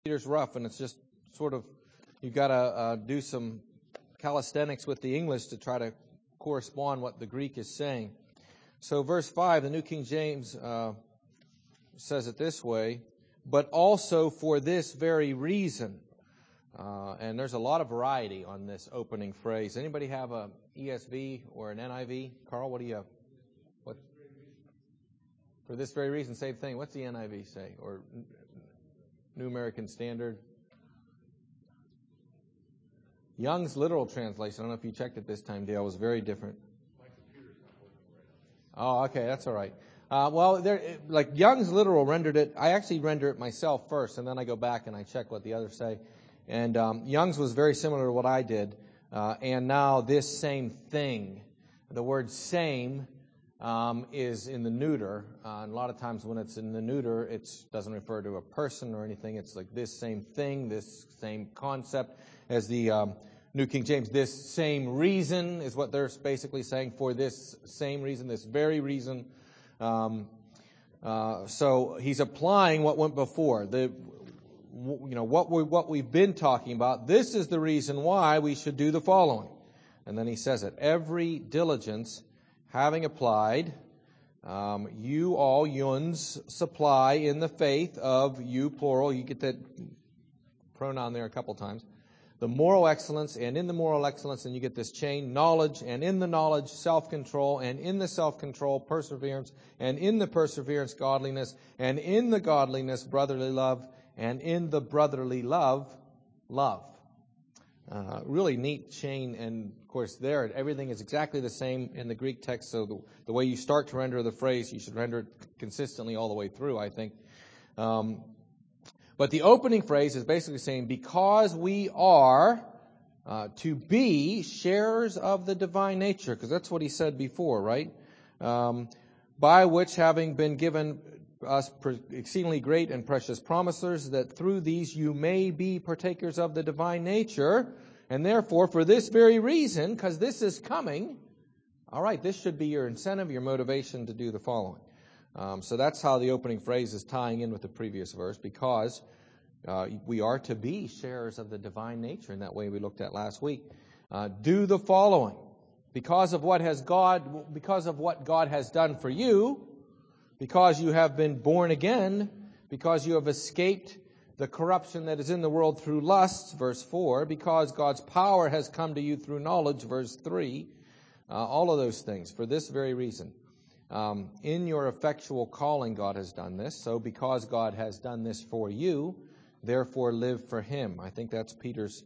Peter's rough, and it's just sort of, you've got to do some calisthenics with the English to try to correspond what the Greek is saying. So verse 5, the New King James says it this way, but also for this very reason. And there's a lot of variety on this opening phrase. Anybody have a ESV or an NIV? Carl, what do you have? What? For this very reason, same thing. What's the NIV say? Or New American Standard? Young's literal translation, I don't know if you checked it this time, Dale, was very different. My computer's not working right now. Oh, okay, that's all right. Well, like Young's literal rendered it, I actually render it myself first, and then I go back and I check what the others say. And Young's was very similar to what I did. And now this same thing. The word same is in the neuter. And a lot of times when it's in the neuter, it doesn't refer to a person or anything. It's like this same thing, this same concept. As the New King James, this same reason is what they're basically saying, for this same reason, this very reason. So he's applying what went before. What we've been talking about. This is the reason why we should do the following. And then he says it. Every diligence having applied, you all, yuns, supply in the faith of you, plural. You get that pronoun there a couple times. The moral excellence, and in the moral excellence, and you get this chain, knowledge, and in the knowledge, self-control, and in the self-control, perseverance, and in the perseverance, godliness, and in the godliness, brotherly love, and in the brotherly love, love. Really neat chain, and of course there, everything is exactly the same in the Greek text, so the way you start to render the phrase, you should render it consistently all the way through, I think. But the opening phrase is basically saying, because we are to be sharers of the divine nature, because that's what he said before, right? By which, having been given us exceedingly great and precious promises, that through these you may be partakers of the divine nature, and therefore, for this very reason, because this is coming, all right, this should be your incentive, your motivation to do the following. So that's how the opening phrase is tying in with the previous verse, because we are to be sharers of the divine nature in that way we looked at last week. Do the following. Because of what God has done for you, because you have been born again, because you have escaped the corruption that is in the world through lusts, verse 4, because God's power has come to you through knowledge, verse 3, all of those things, for this very reason. In your effectual calling, God has done this. So because God has done this for you, therefore live for Him. I think that's Peter's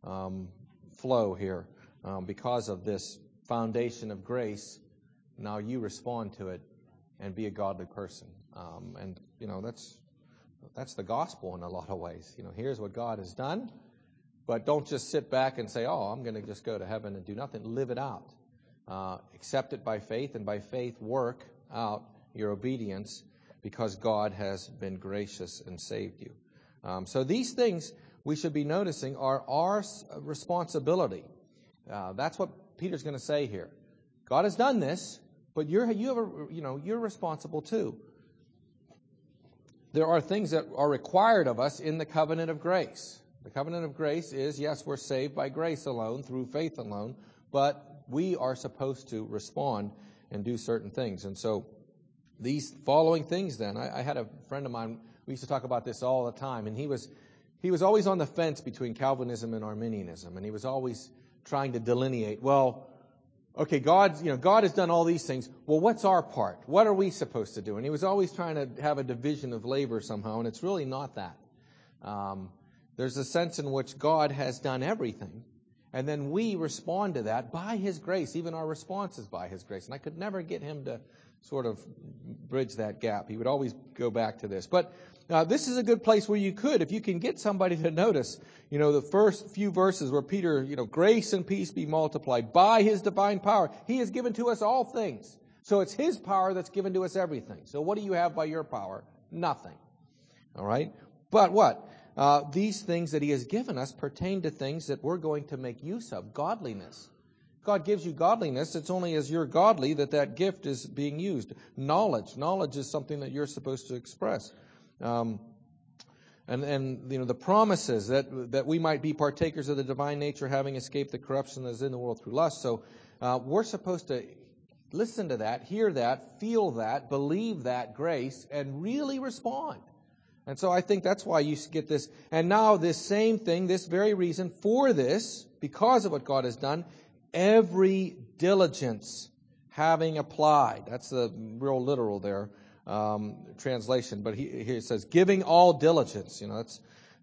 flow here. Because of this foundation of grace, now you respond to it and be a godly person. And that's the gospel in a lot of ways. Here's what God has done, but don't just sit back and say, "Oh, I'm going to just go to heaven and do nothing." Live it out. Accept it by faith, and by faith work out your obedience, because God has been gracious and saved you. So these things we should be noticing are our responsibility. That's what Peter's going to say here. God has done this, but you're responsible too. There are things that are required of us in the covenant of grace. The covenant of grace is, yes, we're saved by grace alone, through faith alone, but we are supposed to respond and do certain things. And so these following things then, I had a friend of mine, we used to talk about this all the time, and he was always on the fence between Calvinism and Arminianism, and he was always trying to delineate, well, okay, God has done all these things. Well, what's our part? What are we supposed to do? And he was always trying to have a division of labor somehow, and it's really not that. There's a sense in which God has done everything, and then we respond to that by His grace. Even our response is by His grace. And I could never get him to sort of bridge that gap. He would always go back to this. But this is a good place where you could, if you can get somebody to notice, the first few verses where Peter, grace and peace be multiplied by His divine power. He has given to us all things. So it's His power that's given to us everything. So what do you have by your power? Nothing. All right? But what? These things that He has given us pertain to things that we're going to make use of. Godliness. God gives you godliness. It's only as you're godly that gift is being used. Knowledge. Knowledge is something that you're supposed to express. And and the promises that we might be partakers of the divine nature, having escaped the corruption that is in the world through lust. So we're supposed to listen to that, hear that, feel that, believe that grace, and really respond. And so I think that's why you get this. And now this same thing, this very reason for this, because of what God has done, every diligence having applied. That's the real literal there. Translation, but here it says, giving all diligence. That's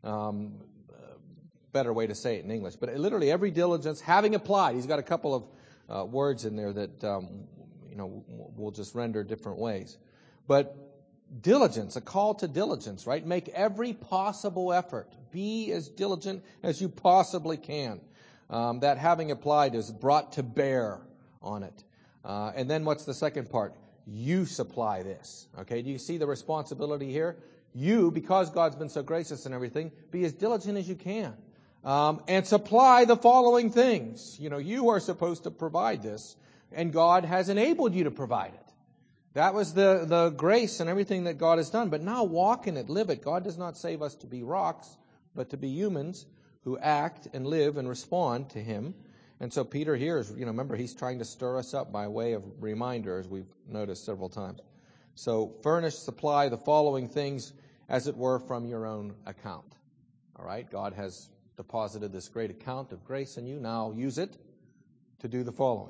better way to say it in English. But literally every diligence having applied. He's got a couple of words in there that we'll just render different ways. But diligence, a call to diligence, right? Make every possible effort. Be as diligent as you possibly can. That having applied is brought to bear on it. And then what's the second part? You supply this. Okay, do you see the responsibility here? You, because God's been so gracious and everything, be as diligent as you can. And supply the following things. You are supposed to provide this, and God has enabled you to provide it. That was the grace and everything that God has done. But now walk in it, live it. God does not save us to be rocks, but to be humans who act and live and respond to Him. And so Peter here is, remember, he's trying to stir us up by way of reminder, as we've noticed several times. So furnish, supply the following things, as it were, from your own account. All right? God has deposited this great account of grace in you. Now use it to do the following.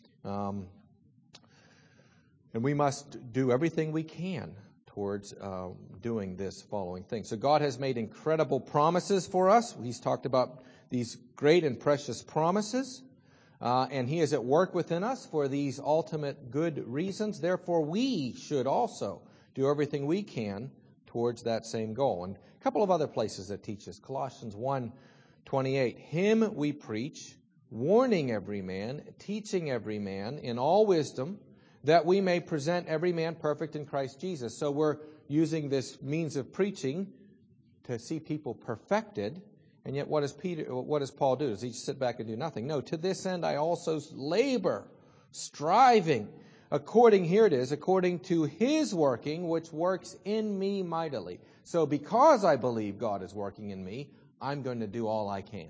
And we must do everything we can towards doing this following thing. So God has made incredible promises for us. He's talked about these great and precious promises. And He is at work within us for these ultimate good reasons. Therefore, we should also do everything we can towards that same goal. And a couple of other places that teach us. Colossians 1:28. Him we preach, warning every man, teaching every man in all wisdom, that we may present every man perfect in Christ Jesus. So we're using this means of preaching to see people perfected. And yet what does Paul do? Does he sit back and do nothing? No, to this end I also labor, striving, according to His working, which works in me mightily. So because I believe God is working in me, I'm going to do all I can.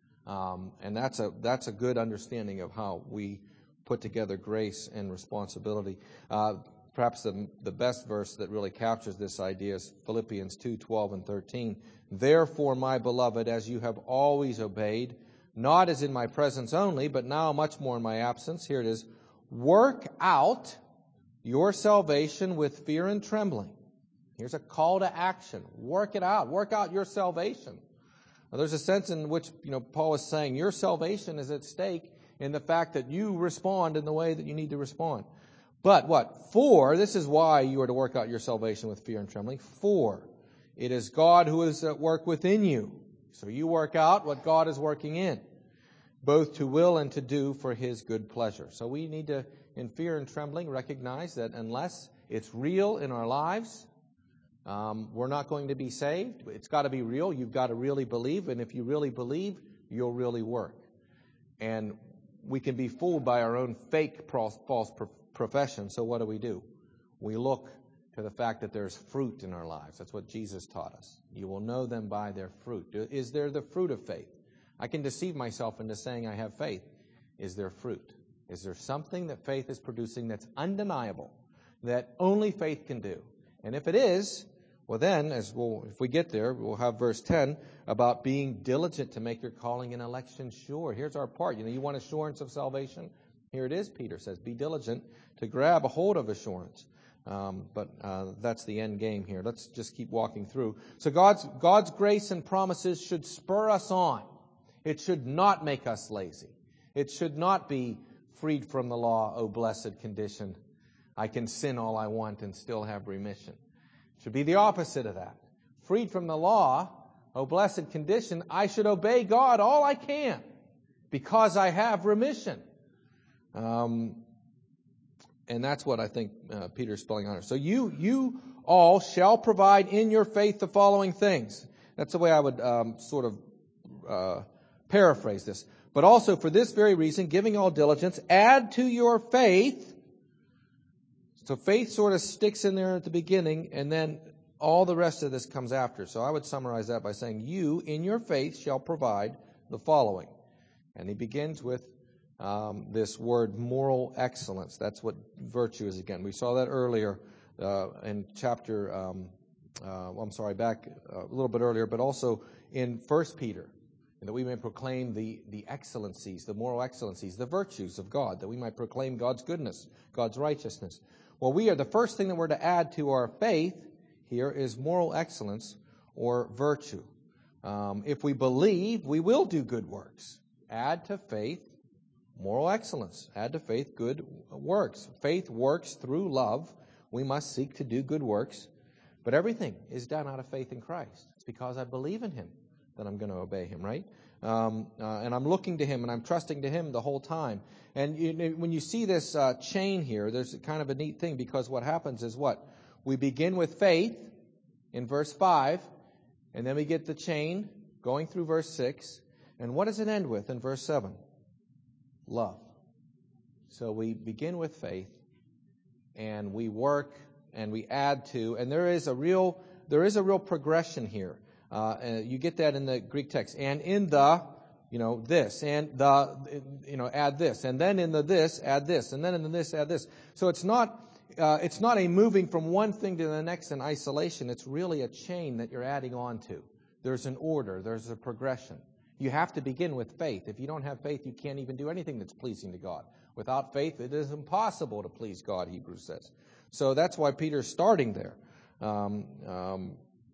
And that's a good understanding of how we put together grace and responsibility. Perhaps the best verse that really captures this idea is Philippians 2:12 and 13. Therefore, my beloved, as you have always obeyed, not as in my presence only, but now much more in my absence, here it is, work out your salvation with fear and trembling. Here's a call to action. Work it out. Work out your salvation. Now, there's a sense in which Paul is saying your salvation is at stake in the fact that you respond in the way that you need to respond. But what? For, this is why you are to work out your salvation with fear and trembling. For it is God who is at work within you. So you work out what God is working in, both to will and to do for His good pleasure. So we need to, in fear and trembling, recognize that unless it's real in our lives, we're not going to be saved. It's got to be real. You've got to really believe. And if you really believe, you'll really work. And we can be fooled by our own fake false profession. So what do? We look to the fact that there's fruit in our lives. That's what Jesus taught us. You will know them by their fruit. Is there the fruit of faith? I can deceive myself into saying I have faith. Is there fruit? Is there something that faith is producing that's undeniable, that only faith can do? And if it is, well then, if we get there, we'll have verse 10 about being diligent to make your calling and election sure. Here's our part. You want assurance of salvation? Here it is, Peter says. Be diligent to grab a hold of assurance. But that's the end game here. Let's just keep walking through. So God's grace and promises should spur us on. It should not make us lazy. It should not be freed from the law, oh blessed condition. I can sin all I want and still have remission. It should be the opposite of that. Freed from the law, oh blessed condition, I should obey God all I can because I have remission. And that's what I think Peter's spelling on it. So you all shall provide in your faith the following things. That's the way I would paraphrase this. But also for this very reason, giving all diligence, add to your faith. So faith sort of sticks in there at the beginning, and then all the rest of this comes after. So I would summarize that by saying, you in your faith shall provide the following. And he begins with this word moral excellence. That's what virtue is again. We saw that earlier in chapter, back a little bit earlier, but also in 1 Peter, and that we may proclaim the excellencies, the moral excellencies, the virtues of God, that we might proclaim God's goodness, God's righteousness. Well, the first thing that we're to add to our faith here is moral excellence or virtue. If we believe, we will do good works. Add to faith moral excellence. Add to faith good works. Faith works through love. We must seek to do good works. But everything is done out of faith in Christ. It's because I believe in Him that I'm going to obey Him, right? And I'm looking to Him and I'm trusting to Him the whole time. And when you see this chain here, there's kind of a neat thing, because what happens is what? We begin with faith in verse 5, and then we get the chain going through verse 6. And what does it end with in verse 7? Love. So we begin with faith, and we work, and we add to, and there is a real progression here. You get that in the Greek text. And in the, this, and the, add this, and then in the this, add this, and then in the this, add this. So it's not a moving from one thing to the next in isolation. It's really a chain that you're adding on to. There's an order. There's a progression. You have to begin with faith. If you don't have faith, you can't even do anything that's pleasing to God. Without faith, it is impossible to please God, Hebrews says. So that's why Peter's starting there. For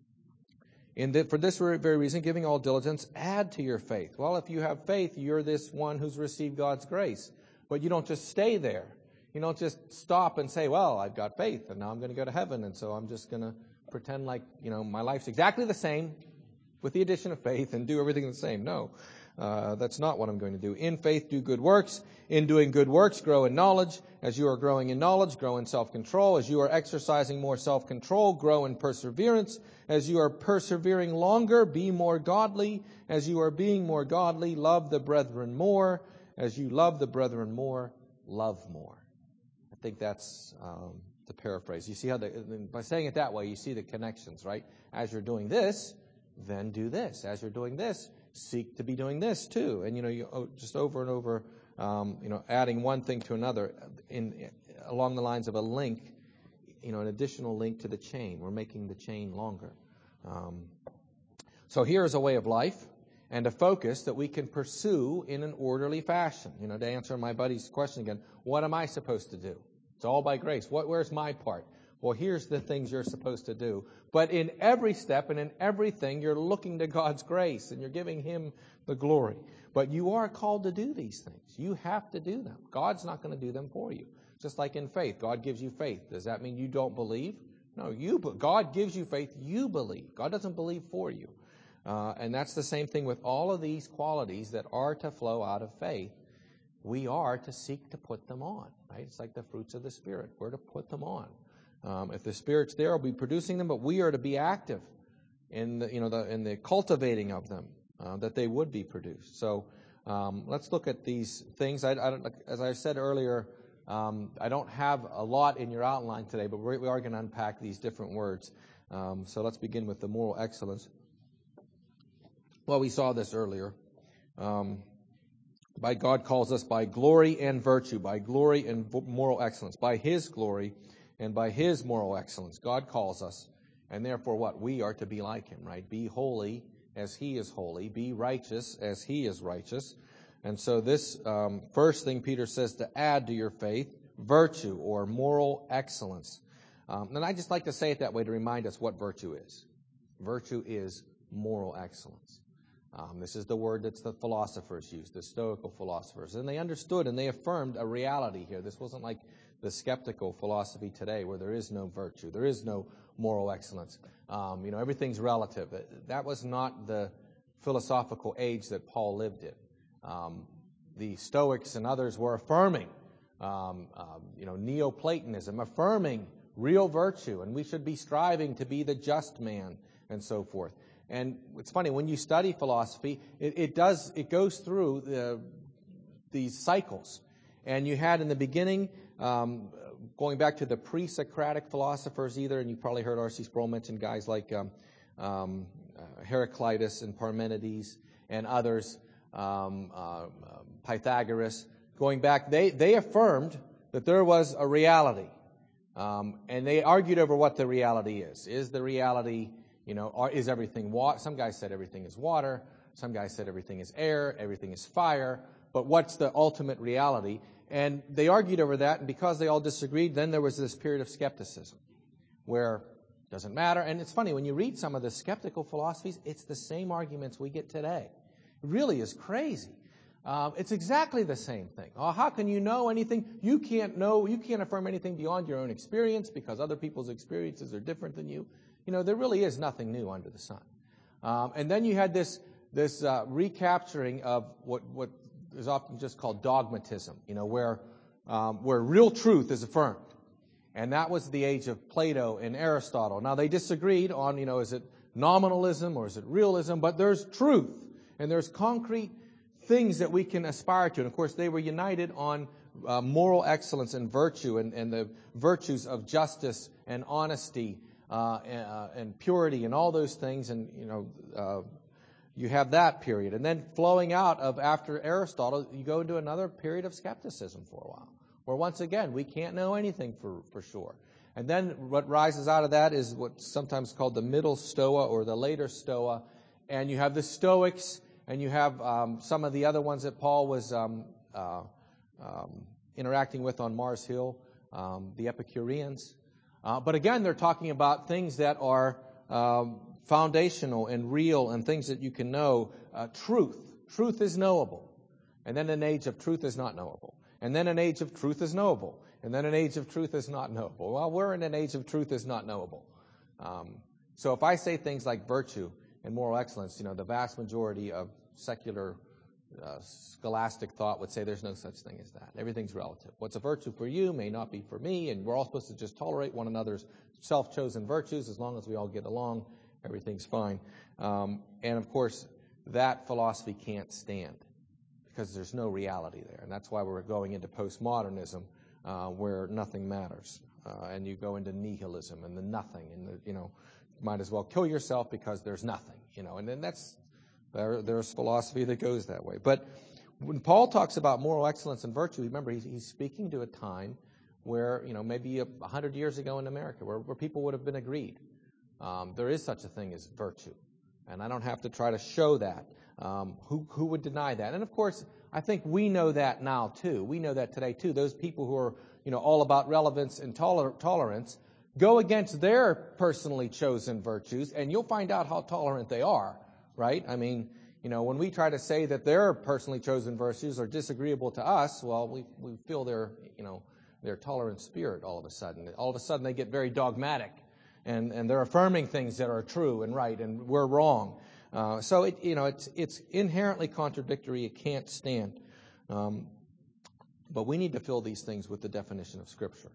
this very reason, giving all diligence, add to your faith. Well, if you have faith, you're this one who's received God's grace. But you don't just stay there. You don't just stop and say, well, I've got faith, and now I'm going to go to heaven, and so I'm just going to pretend like, my life's exactly the same with the addition of faith and do everything the same. No, that's not what I'm going to do. In faith, do good works. In doing good works, grow in knowledge. As you are growing in knowledge, grow in self-control. As you are exercising more self-control, grow in perseverance. As you are persevering longer, be more godly. As you are being more godly, love the brethren more. As you love the brethren more, love more. I think that's the paraphrase. You see how by saying it that way, you see the connections, right? As you're doing this, then do this. As you're doing this, seek to be doing this too. And you just over and over, adding one thing to another along the lines of a link, an additional link to the chain. We're making the chain longer. So here is a way of life and a focus that we can pursue in an orderly fashion. To answer my buddy's question again, what am I supposed to do? It's all by grace. Where's my part? Well, here's the things you're supposed to do. But in every step and in everything, you're looking to God's grace and you're giving Him the glory. But you are called to do these things. You have to do them. God's not going to do them for you. Just like in faith, God gives you faith. Does that mean you don't believe? No, God gives you faith. You believe. God doesn't believe for you. And that's the same thing with all of these qualities that are to flow out of faith. We are to seek to put them on. Right? It's like the fruits of the Spirit. We're to put them on. If the Spirit's there, we'll be producing them, but we are to be active in the cultivating of them, that they would be produced. So let's look at these things. As I said earlier, I don't have a lot in your outline today, but we are going to unpack these different words. So let's begin with the moral excellence. Well, we saw this earlier. By God calls us by glory and virtue, by glory and moral excellence, by His glory and by His moral excellence. God calls us, and therefore what? We are to be like Him, right? Be holy as He is holy. Be righteous as He is righteous. And so this first thing Peter says to add to your faith, virtue or moral excellence. And I just like to say it that way to remind us what virtue is. Virtue is moral excellence. This is the word that the philosophers used, the Stoical philosophers. And they understood and they affirmed a reality here. This wasn't like the skeptical philosophy today where there is no virtue, there is no moral excellence. Everything's relative. That was not the philosophical age that Paul lived in. The Stoics and others were affirming, Neoplatonism, affirming real virtue, and we should be striving to be the just man and so forth. And it's funny, when you study philosophy, it goes through these cycles. And you had in the beginning going back to the pre-Socratic philosophers either, and you've probably heard R.C. Sproul mention guys like Heraclitus and Parmenides and others, Pythagoras. Going back, they affirmed that there was a reality, and they argued over what the reality is. Is the reality, is everything water? Some guys said everything is water. Some guys said everything is air, everything is fire. But what's the ultimate reality? And they argued over that, and because they all disagreed, then there was this period of skepticism where it doesn't matter. And it's funny, when you read some of the skeptical philosophies, it's the same arguments we get today. It really is crazy. It's exactly the same thing. Oh, how can you know anything? You can't affirm anything beyond your own experience because other people's experiences are different than you. There really is nothing new under the sun. And then you had this recapturing of what is often just called dogmatism, where real truth is affirmed. And that was the age of Plato and Aristotle. Now, they disagreed on, is it nominalism or is it realism? But there's truth, and there's concrete things that we can aspire to. And, of course, they were united on moral excellence and virtue and the virtues of justice and honesty and purity and all those things. And, you have that period. And then flowing out of after Aristotle, you go into another period of skepticism for a while, where once again, we can't know anything for sure. And then what rises out of that is what's sometimes called the middle Stoa or the later Stoa. And you have the Stoics, and you have some of the other ones that Paul was interacting with on Mars Hill, the Epicureans. But again, they're talking about things that are foundational and real and things that you can know. Truth. Truth is knowable. And then an age of truth is not knowable. And then an age of truth is knowable. And then an age of truth is not knowable. Well, we're in an age of truth is not knowable. So if I say things like virtue and moral excellence, the vast majority of secular scholastic thought would say there's no such thing as that. Everything's relative. What's a virtue for you may not be for me, and we're all supposed to just tolerate one another's self-chosen virtues as long as we all get along. Everything's fine. And, of course, that philosophy can't stand because there's no reality there. And that's why we're going into postmodernism where nothing matters. And you go into nihilism and the nothing. And, might as well kill yourself because there's nothing. And then there's philosophy that goes that way. But when Paul talks about moral excellence and virtue, remember, he's speaking to a time where, maybe 100 years ago in America where people would have been agreed. There is such a thing as virtue. And I don't have to try to show that. Who would deny that? And, of course, I think we know that now, too. We know that today, too. Those people who are, all about relevance and tolerance go against their personally chosen virtues, and you'll find out how tolerant they are, right? I mean, when we try to say that their personally chosen virtues are disagreeable to us, well, we feel their tolerant spirit all of a sudden. All of a sudden they get very dogmatic. And they're affirming things that are true and right, and we're wrong. So it's inherently contradictory. It can't stand. But we need to fill these things with the definition of Scripture.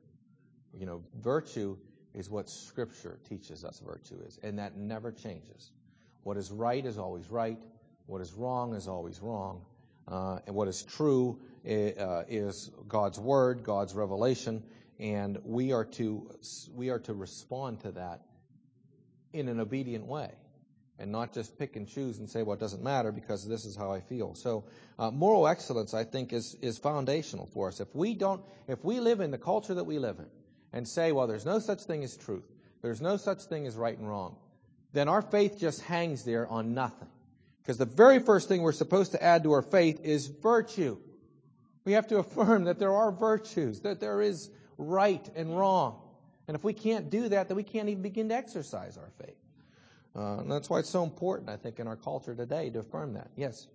Virtue is what Scripture teaches us virtue is, and that never changes. What is right is always right. What is wrong is always wrong. And what is true is God's Word, God's revelation. And we are to respond to that in an obedient way, and not just pick and choose and say, well, it doesn't matter because this is how I feel. So moral excellence, I think, is foundational for us. If we live in the culture that we live in and say, well, there's no such thing as truth, there's no such thing as right and wrong, then our faith just hangs there on nothing. Because the very first thing we're supposed to add to our faith is virtue. We have to affirm that there are virtues, that there is right and wrong. And if we can't do that, then we can't even begin to exercise our faith. And that's why it's so important, I think, in our culture today to affirm that. Yes?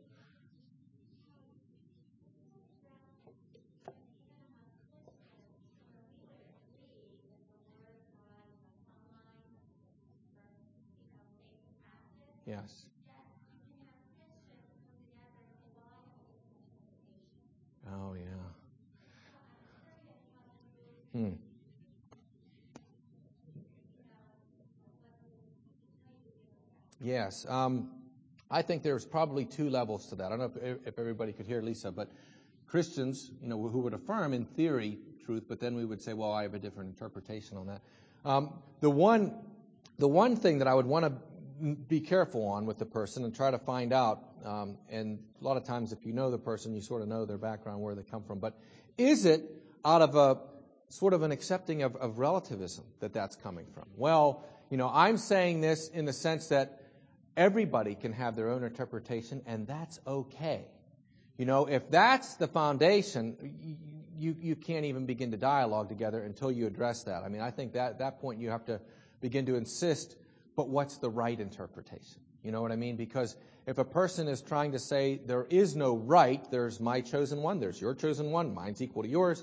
Yes. Oh, yeah. Yes. I think there's probably two levels to that. I don't know if everybody could hear Lisa, but Christians, who would affirm in theory truth, but then we would say, well, I have a different interpretation on that. The one thing that I would want to be careful on with the person and try to find out, and a lot of times if you know the person, you sort of know their background, where they come from, but is it out of a sort of an accepting of relativism that's coming from? Well, I'm saying this in the sense that everybody can have their own interpretation, and that's okay. If that's the foundation, you can't even begin to dialogue together until you address that. I mean, I think that at that point you have to begin to insist, but what's the right interpretation? You know what I mean? Because if a person is trying to say there is no right, there's my chosen one, there's your chosen one, mine's equal to yours,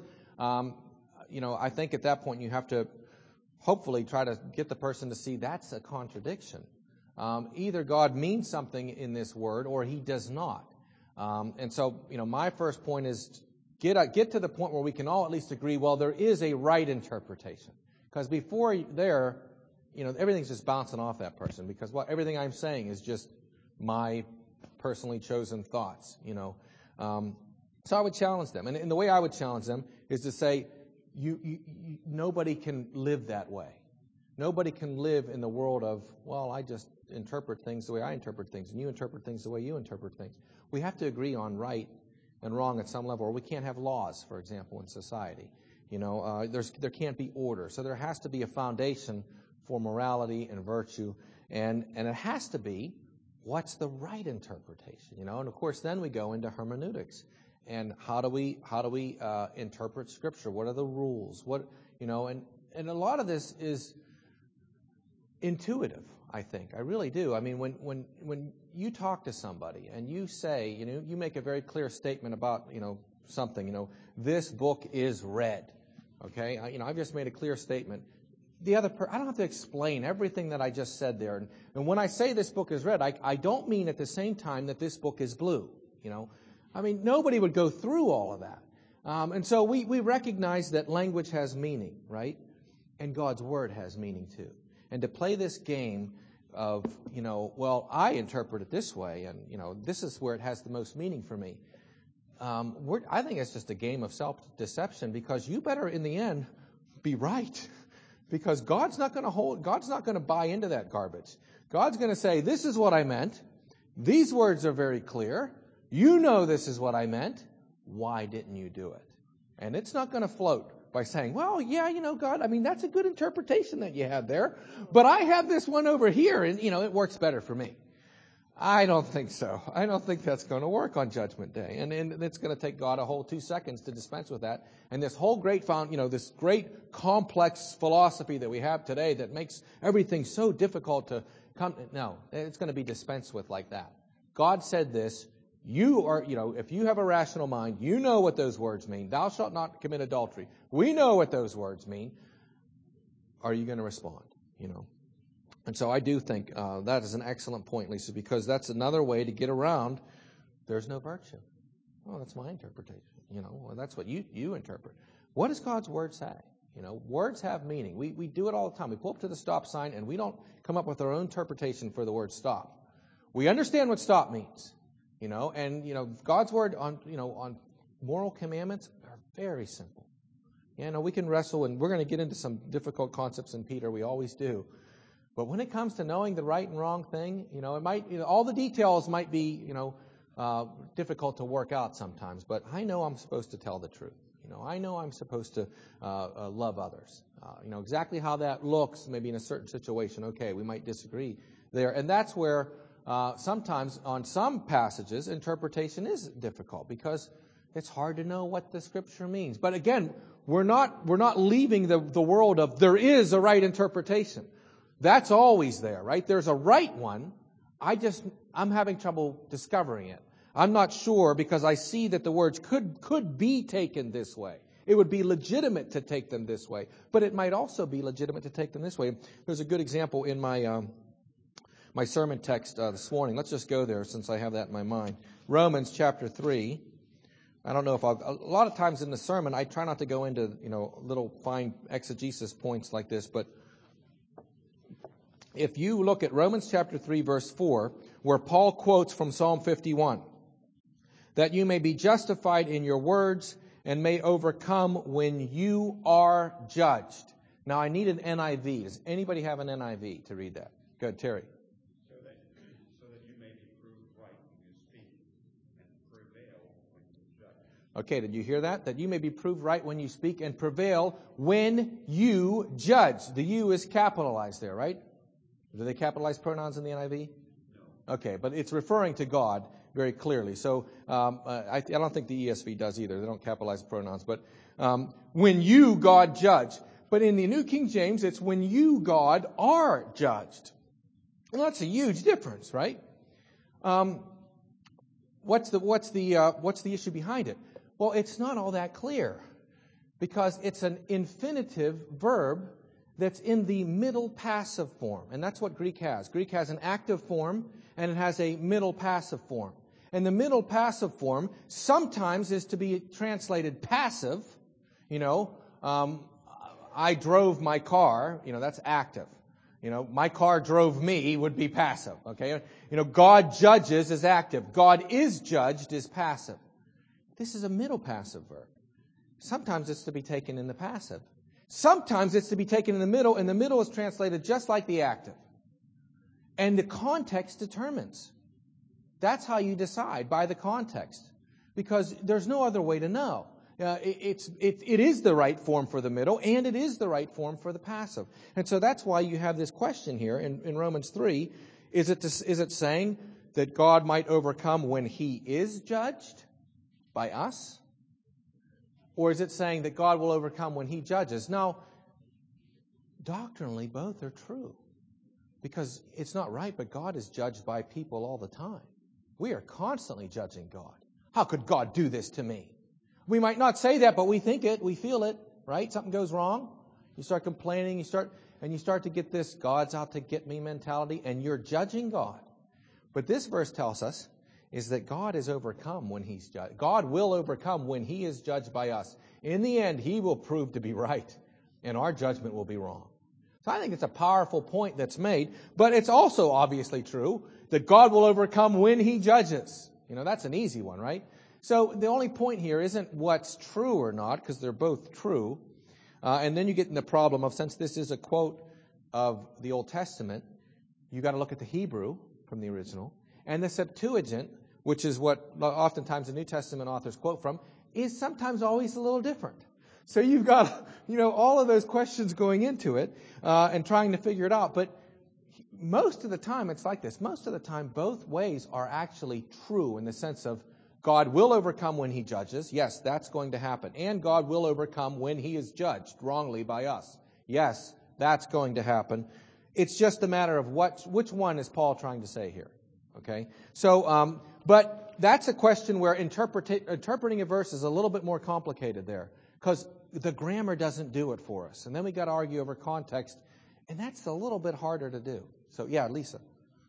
I think at that point you have to hopefully try to get the person to see that's a contradiction. Either God means something in this word or he does not. And so, my first point is get to the point where we can all at least agree, well, there is a right interpretation. Because before there, everything's just bouncing off that person, because everything I'm saying is just my personally chosen thoughts, So I would challenge them. And the way I would challenge them is to say, nobody can live that way. Nobody can live in the world of, well, I just interpret things the way I interpret things, and you interpret things the way you interpret things. We have to agree on right and wrong at some level, or we can't have laws, for example, in society. There can't be order. So there has to be a foundation for morality and virtue, and it has to be what's the right interpretation, And of course, then we go into hermeneutics, and how do we interpret Scripture? What are the rules? And a lot of this is intuitive, I think. I really do. I mean, when you talk to somebody and you say, you make a very clear statement about, something, this book is read. Okay? I've just made a clear statement. I don't have to explain everything that I just said there. And when I say this book is read, I don't mean at the same time that this book is blue. I mean, nobody would go through all of that. And so we recognize that language has meaning, right? And God's Word has meaning too. And to play this game of, well, I interpret it this way, and, this is where it has the most meaning for me. I think it's just a game of self-deception, because you better, in the end, be right. Because God's not going to buy into that garbage. God's going to say, this is what I meant. These words are very clear. You know this is what I meant. Why didn't you do it? And it's not going to float by saying, well, yeah, God, I mean, that's a good interpretation that you had there, but I have this one over here, and, it works better for me. I don't think so. I don't think that's going to work on Judgment Day. And it's going to take God a whole 2 seconds to dispense with that. And this whole this great complex philosophy that we have today that makes everything so difficult to come. No, it's going to be dispensed with like that. God said this. You are, if you have a rational mind, you know what those words mean. Thou shalt not commit adultery. We know what those words mean. Are you going to respond? And so I do think that is an excellent point, Lisa, because that's another way to get around there's no virtue. Oh, that's my interpretation. Well, that's what you interpret. What does God's Word say? Words have meaning. We do it all the time. We pull up to the stop sign and we don't come up with our own interpretation for the word stop. We understand what stop means. And God's Word on moral commandments are very simple. We can wrestle, and we're going to get into some difficult concepts in Peter. We always do. But when it comes to knowing the right and wrong thing, it might, all the details might be, difficult to work out sometimes. But I know I'm supposed to tell the truth. I know I'm supposed to love others. Exactly how that looks, maybe in a certain situation. Okay, we might disagree there, and that's where sometimes on some passages interpretation is difficult, because it's hard to know what the Scripture means. But again, we're not leaving the world of there is a right interpretation. That's always there, right? There's a right one. I'm having trouble discovering it. I'm not sure, because I see that the words could be taken this way. It would be legitimate to take them this way, but it might also be legitimate to take them this way. There's a good example in my sermon text this morning. Let's just go there since I have that in my mind. Romans chapter 3. I don't know if a lot of times in the sermon I try not to go into little fine exegesis points like this, but if you look at Romans chapter 3 verse 4, where Paul quotes from Psalm 51, that you may be justified in your words and may overcome when you are judged. Now, I need an NIV. Does anybody have an NIV to read that? Good, Terry. So that you may be proved right when you speak and prevail when you judge. Okay, did you hear that? That you may be proved right when you speak and prevail when you judge. The you is capitalized there, right? Do they capitalize pronouns in the NIV? No. Okay, but it's referring to God very clearly. So I don't think the ESV does either. They don't capitalize pronouns. But when you, God, judge. But in the New King James, it's when you, God, are judged. Well, that's a huge difference, right? What's the issue behind it? Well, it's not all that clear because it's an infinitive verb that's in the middle passive form. And that's what Greek has. Greek has an active form and it has a middle passive form. And the middle passive form sometimes is to be translated passive. I drove my car, that's active. My car drove me would be passive, okay? God judges is active. God is judged is passive. This is a middle passive verb. Sometimes it's to be taken in the passive. Sometimes it's to be taken in the middle, and the middle is translated just like the active. And the context determines. That's how you decide, by the context. Because there's no other way to know. It is the right form for the middle, and it is the right form for the passive. And so that's why you have this question here in Romans 3. Is it saying that God might overcome when He is judged by us? Or is it saying that God will overcome when He judges? Now, doctrinally, both are true. Because it's not right, but God is judged by people all the time. We are constantly judging God. How could God do this to me? We might not say that, but we think it, we feel it, right? Something goes wrong. You start complaining, you start to get this God's out to get me mentality, and you're judging God. But this verse tells us is that God is overcome when He's judged. God will overcome when He is judged by us. In the end, He will prove to be right, and our judgment will be wrong. So I think it's a powerful point that's made, but it's also obviously true that God will overcome when He judges. That's an easy one, right? So the only point here isn't what's true or not, because they're both true. And then you get in the problem of, since this is a quote of the Old Testament, you got to look at the Hebrew from the original. And the Septuagint, which is what oftentimes the New Testament authors quote from, is sometimes always a little different. So you've got, all of those questions going into it and trying to figure it out. But most of the time it's like this. Most of the time both ways are actually true in the sense of God will overcome when He judges. Yes, that's going to happen. And God will overcome when He is judged wrongly by us. Yes, that's going to happen. It's just a matter of which one is Paul trying to say here. Okay? So, but that's a question where interpreting a verse is a little bit more complicated there. Because the grammar doesn't do it for us. And then we got to argue over context. And that's a little bit harder to do. So, yeah, Lisa.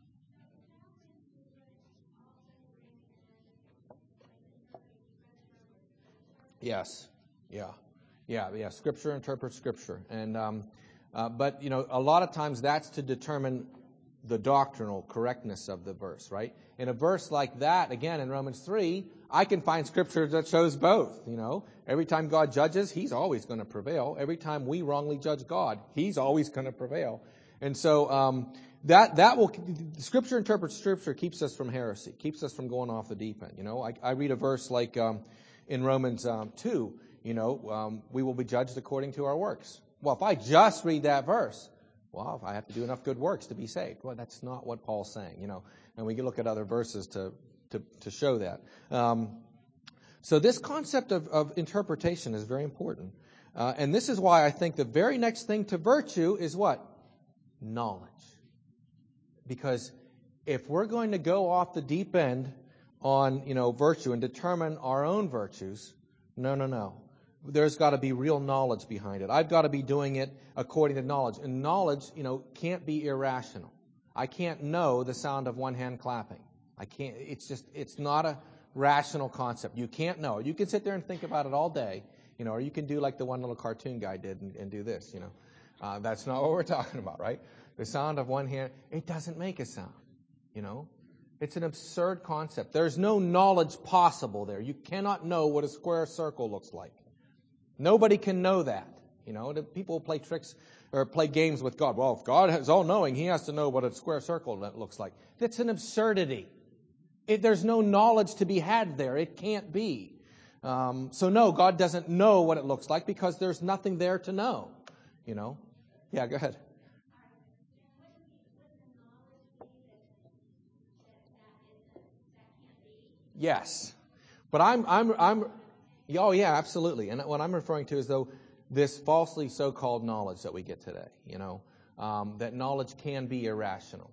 Yes. Yeah. Scripture interprets Scripture. And, but, a lot of times that's to determine the doctrinal correctness of the verse, right? In a verse like that, again, in Romans 3, I can find Scripture that shows both, Every time God judges, He's always going to prevail. Every time we wrongly judge God, He's always going to prevail. And so that will, Scripture interprets Scripture keeps us from heresy, keeps us from going off the deep end. I read a verse like in Romans 2, we will be judged according to our works. Well, if I just read that verse, well, I have to do enough good works to be saved. Well, that's not what Paul's saying, And we can look at other verses to show that. So this concept of interpretation is very important. And this is why I think the very next thing to virtue is what? Knowledge. Because if we're going to go off the deep end on, virtue and determine our own virtues, no. There's got to be real knowledge behind it. I've got to be doing it according to knowledge. And knowledge, can't be irrational. I can't know the sound of one hand clapping. I can't, it's not a rational concept. You can't know. You can sit there and think about it all day, or you can do like the one little cartoon guy did and do this, That's not what we're talking about, right? The sound of one hand, it doesn't make a sound, It's an absurd concept. There's no knowledge possible there. You cannot know what a square circle looks like. Nobody can know that. The people play tricks or play games with God. Well, if God is all-knowing, He has to know what a square circle looks like. That's an absurdity. There's no knowledge to be had there. It can't be. So no, God doesn't know what it looks like because there's nothing there to know. Yeah, go ahead. Yes. But oh yeah, absolutely. And what I'm referring to is though this falsely so-called knowledge that we get today, that knowledge can be irrational.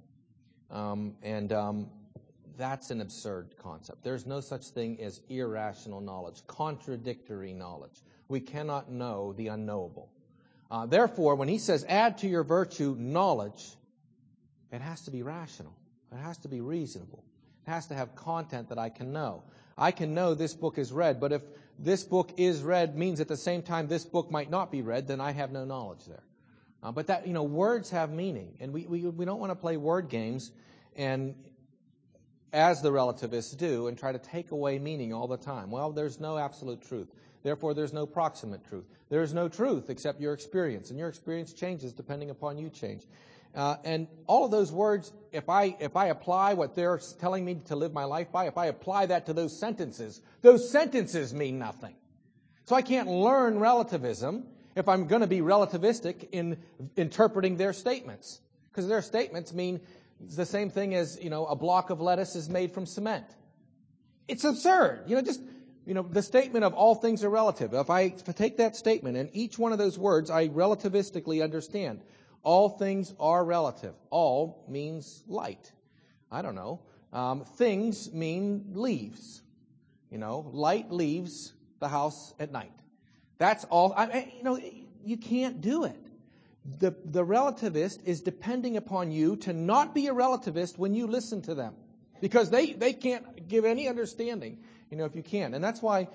That's an absurd concept. There's no such thing as irrational knowledge, contradictory knowledge. We cannot know the unknowable. Therefore, when he says add to your virtue knowledge, it has to be rational. It has to be reasonable. It has to have content that I can know. I can know this book is read, but if this book is read means at the same time this book might not be read, then I have no knowledge there. But that, words have meaning, and we don't want to play word games and as the relativists do, and try to take away meaning all the time. Well, there's no absolute truth. Therefore, there's no proximate truth. There is no truth except your experience, and your experience changes depending upon you change. And all of those words, if I apply what they're telling me to live my life by, if I apply that to those sentences mean nothing. So I can't learn relativism if I'm going to be relativistic in interpreting their statements, because their statements mean the same thing as, a block of lettuce is made from cement. It's absurd. The statement of all things are relative. If I take that statement and each one of those words I relativistically understand, all things are relative. All means light. I don't know. Things mean leaves. Light leaves the house at night. That's all. You can't do it. The relativist is depending upon you to not be a relativist when you listen to them, because they can't give any understanding, if you can. And that's why,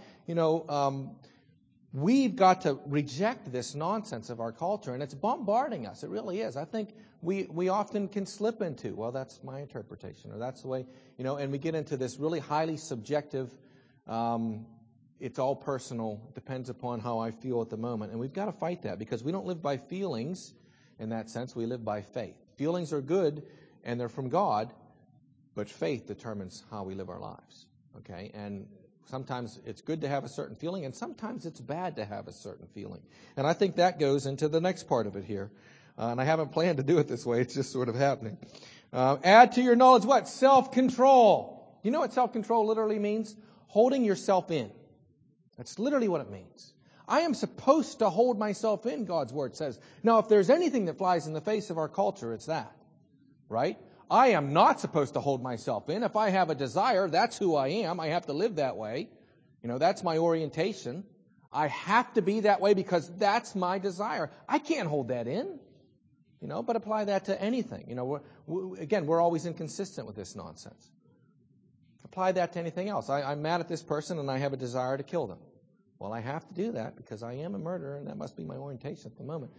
we've got to reject this nonsense of our culture, and it's bombarding us. It really is. I think we often can slip into, well, that's my interpretation, or that's the way, and we get into this really highly subjective, it's all personal, depends upon how I feel at the moment. And we've got to fight that, because we don't live by feelings in that sense. We live by faith. Feelings are good, and they're from God, but faith determines how we live our lives. Okay? And sometimes it's good to have a certain feeling, and sometimes it's bad to have a certain feeling. And I think that goes into the next part of it here. And I haven't planned to do it this way. It's just sort of happening. Add to your knowledge what? Self-control. You know what self-control literally means? Holding yourself in. That's literally what it means. I am supposed to hold myself in, God's Word says. Now, if there's anything that flies in the face of our culture, it's that. Right? I am not supposed to hold myself in. If I have a desire, that's who I am. I have to live that way. That's my orientation. I have to be that way because that's my desire. I can't hold that in. But apply that to anything. We're always inconsistent with this nonsense. Apply that to anything else. I'm mad at this person and I have a desire to kill them. Well, I have to do that because I am a murderer, and that must be my orientation at the moment.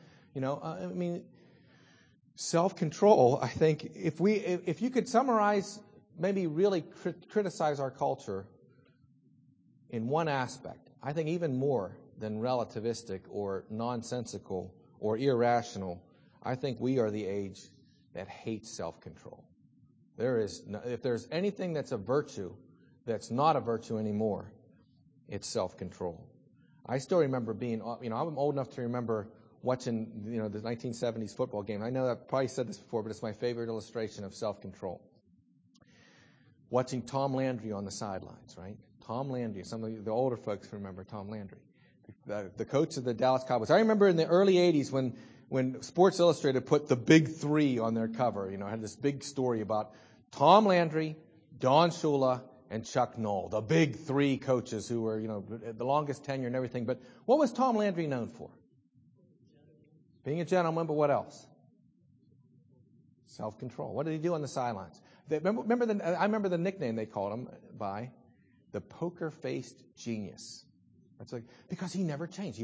Self-control, I think, if you could summarize, maybe really criticize our culture in one aspect, I think even more than relativistic or nonsensical or irrational, I think we are the age that hates self-control. If there's anything that's a virtue that's not a virtue anymore, it's self-control. I still remember being, I'm old enough to remember watching, the 1970s football game. I know I've probably said this before, but it's my favorite illustration of self-control. Watching Tom Landry on the sidelines, right? Tom Landry, some of the older folks remember Tom Landry, the coach of the Dallas Cowboys. I remember in the early 80s when Sports Illustrated put the Big Three on their cover, had this big story about Tom Landry, Don Shula, and Chuck Noll, the big three coaches who were, the longest tenure and everything. But what was Tom Landry known for? Being a gentleman, but what else? Self-control. What did he do on the sidelines? I remember the nickname they called him by, the poker-faced genius. That's because he never changed.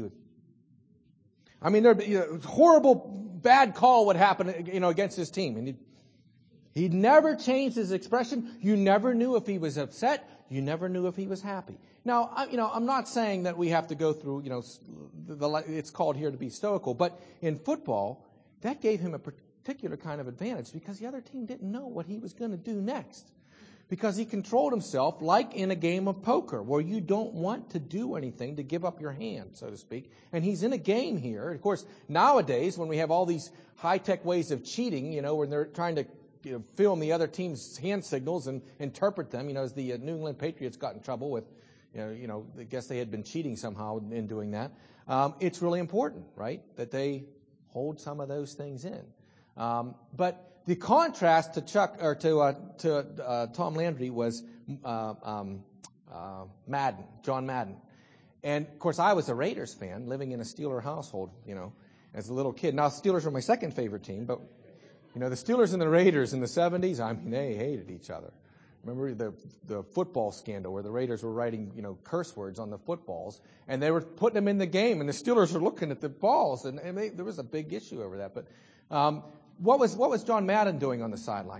There'd be horrible, bad call would happen, against his team, and He never changed his expression. You never knew if he was upset. You never knew if he was happy. Now, I'm not saying that we have to go through, it's called here to be stoical, but in football, that gave him a particular kind of advantage because the other team didn't know what he was going to do next. Because he controlled himself like in a game of poker where you don't want to do anything to give up your hand, so to speak. And he's in a game here. Of course, nowadays when we have all these high-tech ways of cheating, when they're trying to film the other team's hand signals and interpret them, as the New England Patriots got in trouble with, I guess they had been cheating somehow in doing that. It's really important, right, that they hold some of those things in. But the contrast to Tom Landry was Madden, John Madden. And, of course, I was a Raiders fan living in a Steeler household, as a little kid. Now, Steelers were my second favorite team, but, the Steelers and the Raiders in the 70s, they hated each other. Remember the football scandal where the Raiders were writing, curse words on the footballs, and they were putting them in the game, and the Steelers were looking at the balls, and there was a big issue over that. But what was John Madden doing on the sideline?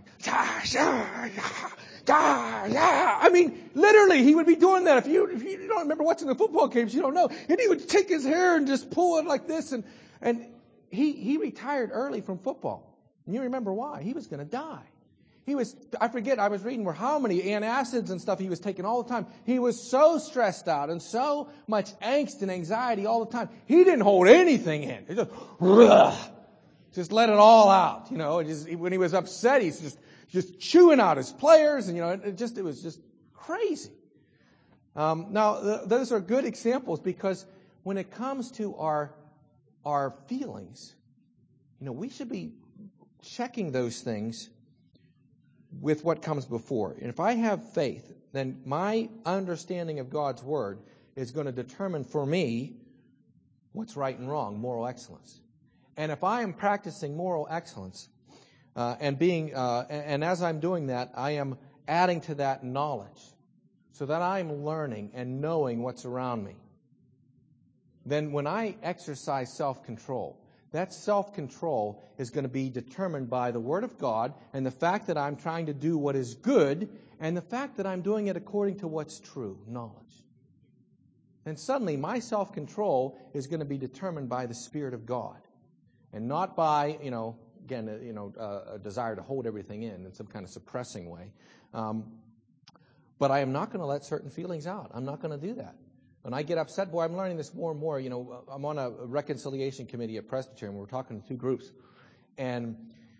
Literally, he would be doing that. If you don't remember watching the football games, you don't know. And he would take his hair and just pull it like this, and he retired early from football. And you remember why? He was going to die. I was reading how many antacids and stuff he was taking all the time. He was so stressed out and so much angst and anxiety all the time. He didn't hold anything in. He just let it all out. When he was upset, he's just chewing out his players, and it was just crazy. Now, those are good examples because when it comes to our feelings, we should be checking those things with what comes before. And if I have faith, then my understanding of God's Word is going to determine for me what's right and wrong, moral excellence. And if I am practicing moral excellence, and as I'm doing that, I am adding to that knowledge, so that I'm learning and knowing what's around me. Then when I exercise self-control, that self-control is going to be determined by the Word of God and the fact that I'm trying to do what is good and the fact that I'm doing it according to what's true, knowledge. Then suddenly my self-control is going to be determined by the Spirit of God and not by, a desire to hold everything in some kind of suppressing way. But I am not going to let certain feelings out. I'm not going to do that. When I get upset, I'm learning this more and more. I'm on a reconciliation committee at Presbyterian. We're talking to two groups and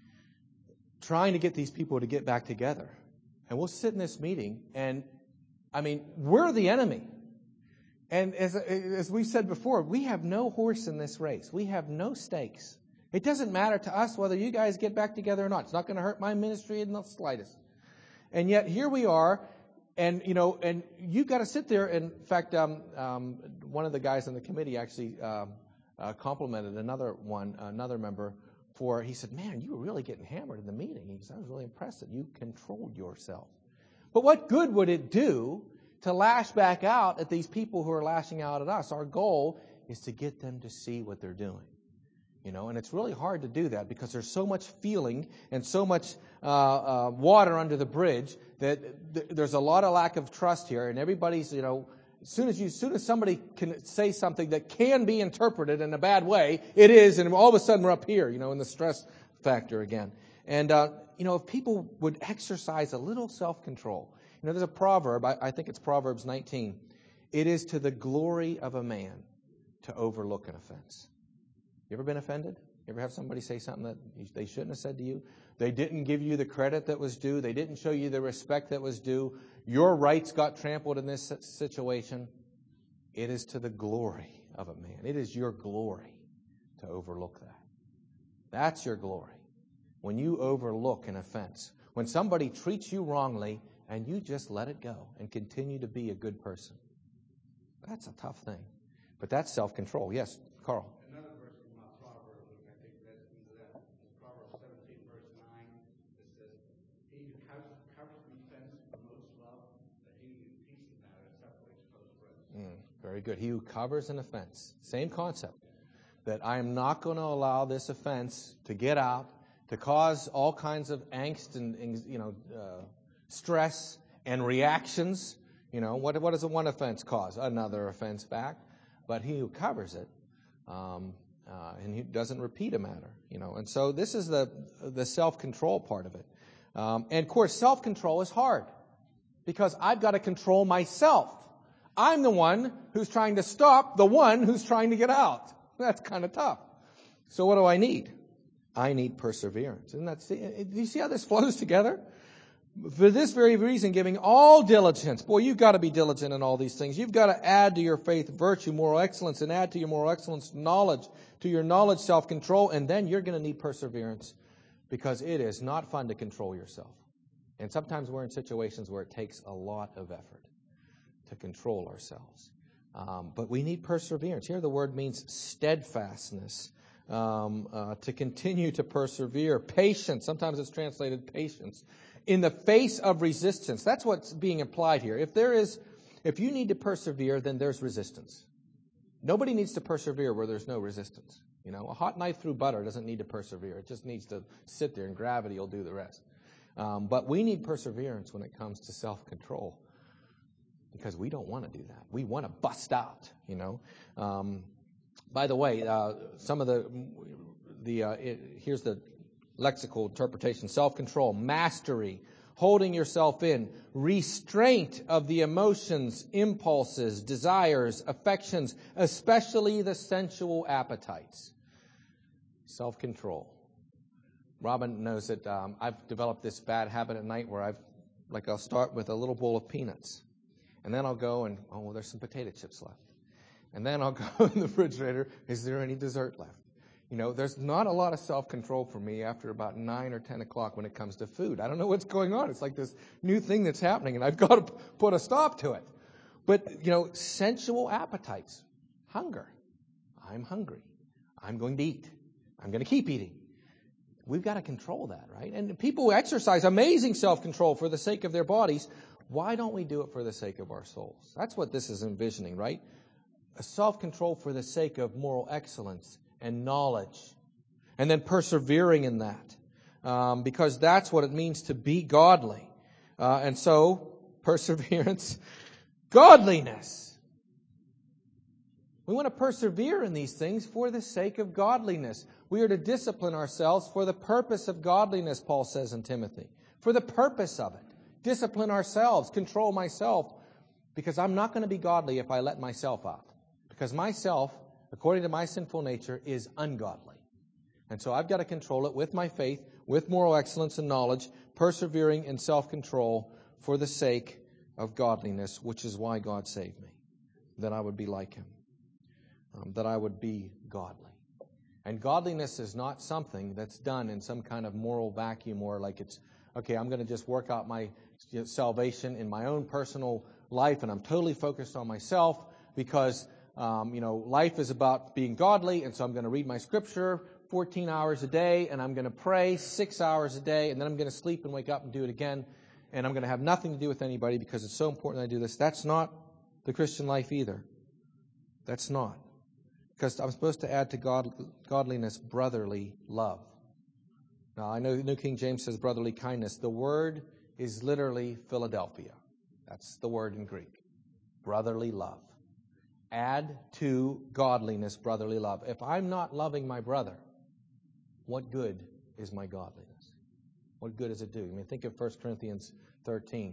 trying to get these people to get back together. And we'll sit in this meeting, and, we're the enemy. And as we said before, we have no horse in this race. We have no stakes. It doesn't matter to us whether you guys get back together or not. It's not going to hurt my ministry in the slightest. And yet here we are. And you've got to sit there. In fact, one of the guys on the committee actually complimented another member he said, man, you were really getting hammered in the meeting. He said, I was really impressed that you controlled yourself. But what good would it do to lash back out at these people who are lashing out at us? Our goal is to get them to see what they're doing. And it's really hard to do that because there's so much feeling and so much water under the bridge that there's a lot of lack of trust here. And everybody's, as soon as somebody can say something that can be interpreted in a bad way, it is, and all of a sudden we're up here, in the stress factor again. And, if people would exercise a little self-control. There's a proverb, I think it's Proverbs 19. It is to the glory of a man to overlook an offense. You ever been offended? You ever have somebody say something that they shouldn't have said to you? They didn't give you the credit that was due. They didn't show you the respect that was due. Your rights got trampled in this situation. It is to the glory of a man. It is your glory to overlook that. That's your glory. When you overlook an offense. When somebody treats you wrongly and you just let it go and continue to be a good person. That's a tough thing. But that's self-control. Yes, Carl. Very good. He who covers an offense. Same concept. That I am not going to allow this offense to get out to cause all kinds of angst and stress and reactions. What does one offense cause? Another offense back. But he who covers it, and he doesn't repeat a matter. And so this is the self-control part of it. And of course, self-control is hard because I've got to control myself. I'm the one who's trying to stop the one who's trying to get out. That's kind of tough. So what do I need? I need perseverance. Do you see how this flows together? For this very reason, giving all diligence. Boy, you've got to be diligent in all these things. You've got to add to your faith virtue, moral excellence, and add to your moral excellence knowledge, to your knowledge self-control, and then you're going to need perseverance because it is not fun to control yourself. And sometimes we're in situations where it takes a lot of effort to control ourselves. But we need perseverance. Here the word means steadfastness, to continue to persevere. Patience, sometimes it's translated patience. In the face of resistance. That's what's being implied here. If you need to persevere, then there's resistance. Nobody needs to persevere where there's no resistance. A hot knife through butter doesn't need to persevere. It just needs to sit there and gravity will do the rest. But we need perseverance when it comes to self-control because we don't want to do that. We want to bust out, By the way, some of here's the lexical interpretation: self-control, mastery, holding yourself in, restraint of the emotions, impulses, desires, affections, especially the sensual appetites. Self-control. Robin knows that I've developed this bad habit at night where I'll start with a little bowl of peanuts, and then I'll go and, there's some potato chips left. And then I'll go in the refrigerator, is there any dessert left? There's not a lot of self-control for me after about 9 or 10 o'clock when it comes to food. I don't know what's going on. It's like this new thing that's happening, and I've got to put a stop to it. But, sensual appetites, hunger. I'm hungry. I'm going to eat. I'm going to keep eating. We've got to control that, right? And people who exercise amazing self-control for the sake of their bodies, why don't we do it for the sake of our souls? That's what this is envisioning, right? A self-control for the sake of moral excellence and knowledge, and then persevering in that, because that's what it means to be godly. And so, perseverance, godliness. We want to persevere in these things for the sake of godliness. We are to discipline ourselves for the purpose of godliness, Paul says in Timothy. For the purpose of it. Discipline ourselves, control myself, because I'm not going to be godly if I let myself out. Because myself, according to my sinful nature, is ungodly. And so I've got to control it with my faith, with moral excellence and knowledge, persevering in self-control for the sake of godliness, which is why God saved me, that I would be like Him, that I would be godly. And godliness is not something that's done in some kind of moral vacuum or like it's, okay, I'm going to just work out my salvation in my own personal life and I'm totally focused on myself because life is about being godly, and so I'm going to read my scripture 14 hours a day, and I'm going to pray 6 hours a day, and then I'm going to sleep and wake up and do it again, and I'm going to have nothing to do with anybody because it's so important I do this. That's not the Christian life either. That's not. Because I'm supposed to add to godliness brotherly love. Now, I know New King James says brotherly kindness. The word is literally Philadelphia. That's the word in Greek. Brotherly love. Add to godliness brotherly love. If I'm not loving my brother, what good is my godliness? What good does it do? Think of 1 Corinthians 13.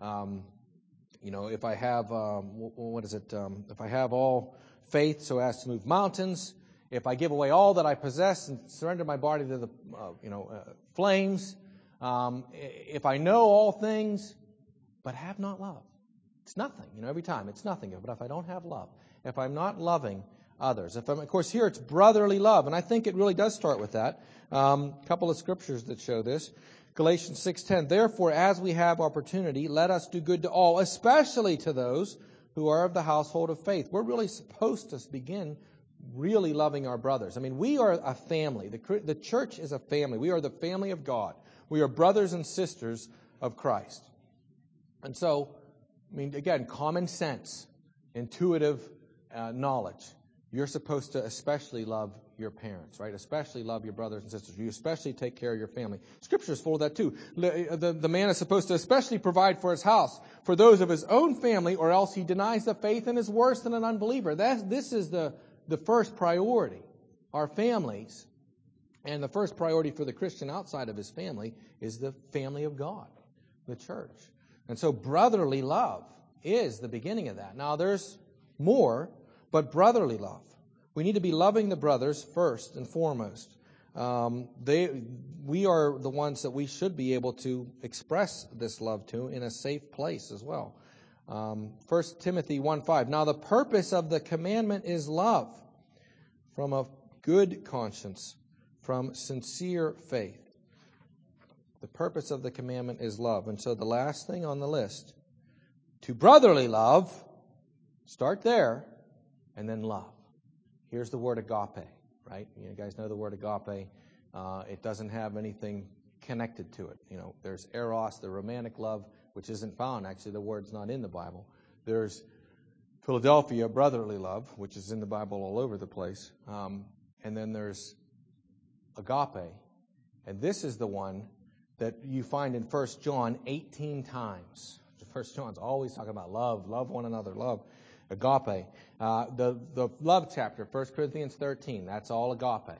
If I have, if I have all faith so as to move mountains, if I give away all that I possess and surrender my body to the, flames, if I know all things, but have not love, it's nothing. Every time it's nothing. But if I don't have love, if I'm not loving others, of course here it's brotherly love, and I think it really does start with that. A couple of scriptures that show this. Galatians 6:10. Therefore, as we have opportunity, let us do good to all, especially to those who are of the household of faith. We're really supposed to begin really loving our brothers. We are a family. The church is a family. We are the family of God. We are brothers and sisters of Christ. And so, again, common sense, intuitive knowledge. You're supposed to especially love your parents, right? Especially love your brothers and sisters. You especially take care of your family. Scripture is full of that too. The man is supposed to especially provide for his house, for those of his own family, or else he denies the faith and is worse than an unbeliever. This is the first priority, our families. And the first priority for the Christian outside of his family is the family of God, the church. And so brotherly love is the beginning of that. Now there's more, but brotherly love. We need to be loving the brothers first and foremost. We are the ones that we should be able to express this love to in a safe place as well. 1 Timothy 1:5. Now the purpose of the commandment is love, from a good conscience, from sincere faith. The purpose of the commandment is love. And so the last thing on the list, to brotherly love, start there, and then love. Here's the word agape, right? You guys know the word agape. It doesn't have anything connected to it. There's eros, the romantic love, which isn't found. Actually, the word's not in the Bible. There's Philadelphia, brotherly love, which is in the Bible all over the place. And then there's agape. And this is the one that you find in 1 John 18 times. 1 John's always talking about love one another, love. Agape. The love chapter, 1 Corinthians 13, that's all agape.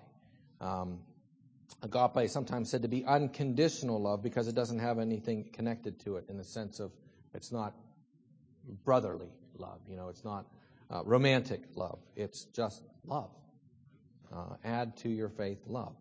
Agape is sometimes said to be unconditional love because it doesn't have anything connected to it in the sense of it's not brotherly love. It's not romantic love. It's just love. Add to your faith love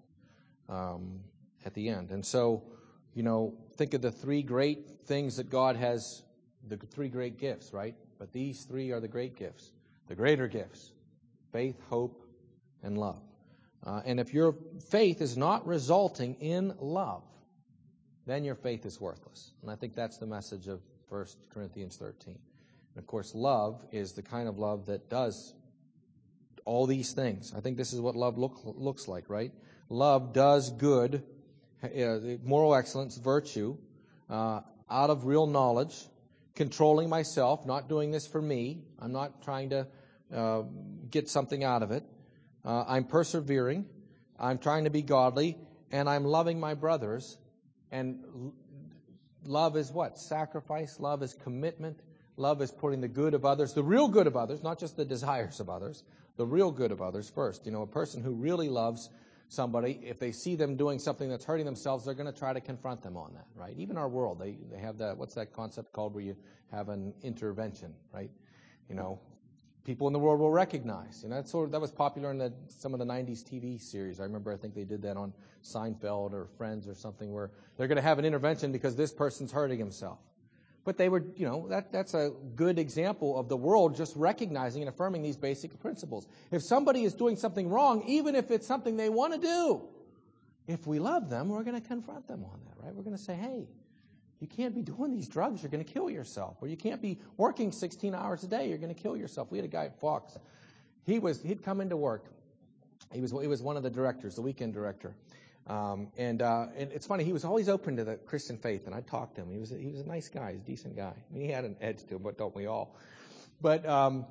at the end. And so, think of the three great things that God has, the three great gifts, right? But these three are the great gifts, the greater gifts: faith, hope, and love. And if your faith is not resulting in love, then your faith is worthless. And I think that's the message of 1 Corinthians 13. And of course, love is the kind of love that does all these things. I think this is what love looks like, right? Love does good, moral excellence, virtue, out of real knowledge, controlling myself, not doing this for me. I'm not trying to get something out of it. I'm persevering. I'm trying to be godly, and I'm loving my brothers. And love is what? Sacrifice. Love is commitment. Love is putting the good of others, the real good of others, not just the desires of others, the real good of others first. A person who really loves somebody, if they see them doing something that's hurting themselves, they're going to try to confront them on that, right? Even our world, they have that, what's that concept called where you have an intervention, right? People in the world will recognize. That was popular in some of the 90s TV series. I think they did that on Seinfeld or Friends or something where they're going to have an intervention because this person's hurting himself. But they were, that's a good example of the world just recognizing and affirming these basic principles. If somebody is doing something wrong, even if it's something they want to do, if we love them, we're going to confront them on that, right? We're going to say, hey, you can't be doing these drugs, you're going to kill yourself. Or you can't be working 16 hours a day, you're going to kill yourself. We had a guy at Fox. He'd come into work. He was one of the directors, the weekend director. And it's funny, he was always open to the Christian faith, and I talked to him. He was a nice guy, he's a decent guy. He had an edge to him, but don't we all? But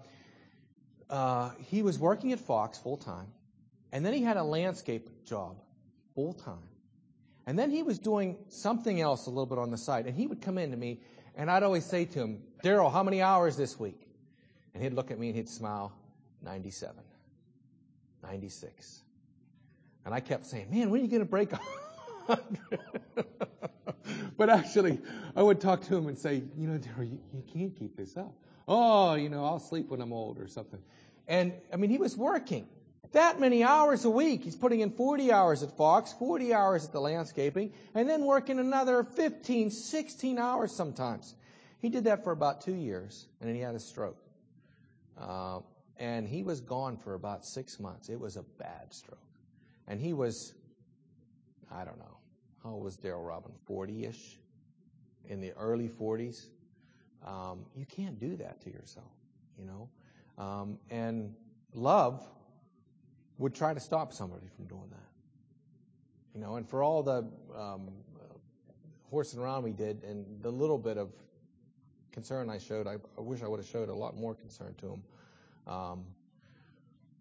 he was working at Fox full time, and then he had a landscape job full time. And then he was doing something else a little bit on the side, and he would come in to me, and I'd always say to him, Daryl, how many hours this week? And he'd look at me and he'd smile, 97, 96. And I kept saying, man, when are you going to break 100? But actually, I would talk to him and say, Daryl, you can't keep this up. Oh, I'll sleep when I'm old or something. And, he was working that many hours a week. He's putting in 40 hours at Fox, 40 hours at the landscaping, and then working another 15, 16 hours sometimes. He did that for about 2 years, and then he had a stroke. And he was gone for about 6 months. It was a bad stroke. And he was, I don't know, how old was Daryl Robin? 40-ish? In the early 40s? You can't do that to yourself, and love would try to stop somebody from doing that. And for all the horsing around we did and the little bit of concern I showed, I wish I would have showed a lot more concern to him.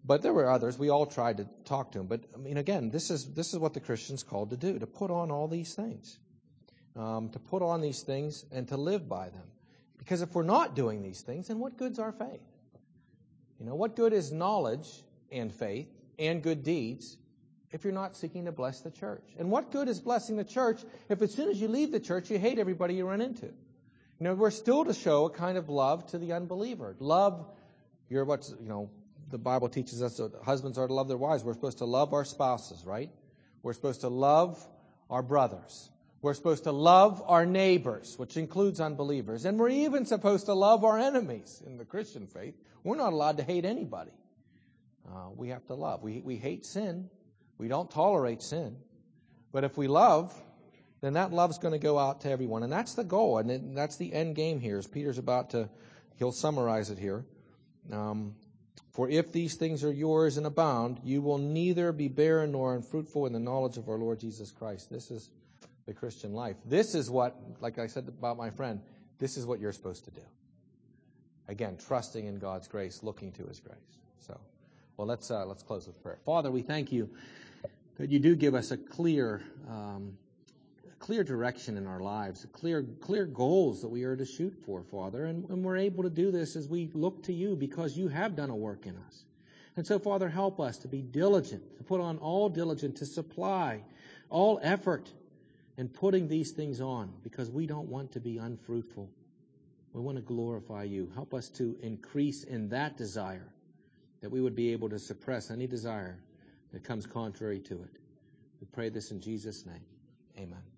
But there were others. We all tried to talk to him. But, I mean, again, this is what the Christian's called to do, to put on all these things. To put on these things and to live by them. Because if we're not doing these things, then what good's our faith? What good is knowledge and faith and good deeds if you're not seeking to bless the church? And what good is blessing the church if as soon as you leave the church, you hate everybody you run into? We're still to show a kind of love to the unbeliever. Love the Bible teaches us that husbands are to love their wives. We're supposed to love our spouses, right? We're supposed to love our brothers. We're supposed to love our neighbors, which includes unbelievers. And we're even supposed to love our enemies in the Christian faith. We're not allowed to hate anybody. We have to love. We hate sin. We don't tolerate sin. But if we love, then that love's going to go out to everyone. And that's the goal. And that's the end game here. As Peter's he'll summarize it here. For if these things are yours and abound, you will neither be barren nor unfruitful in the knowledge of our Lord Jesus Christ. This is the Christian life. This is what, like I said about my friend, this is what you're supposed to do. Again, trusting in God's grace, looking to His grace. So, well, let's close with prayer. Father, we thank you that you do give us a clear direction in our lives, clear goals that we are to shoot for, Father. And we're able to do this as we look to you because you have done a work in us. And so, Father, help us to be diligent, to put on all diligence, to supply all effort in putting these things on because we don't want to be unfruitful. We want to glorify you. Help us to increase in that desire, that we would be able to suppress any desire that comes contrary to it. We pray this in Jesus' name. Amen.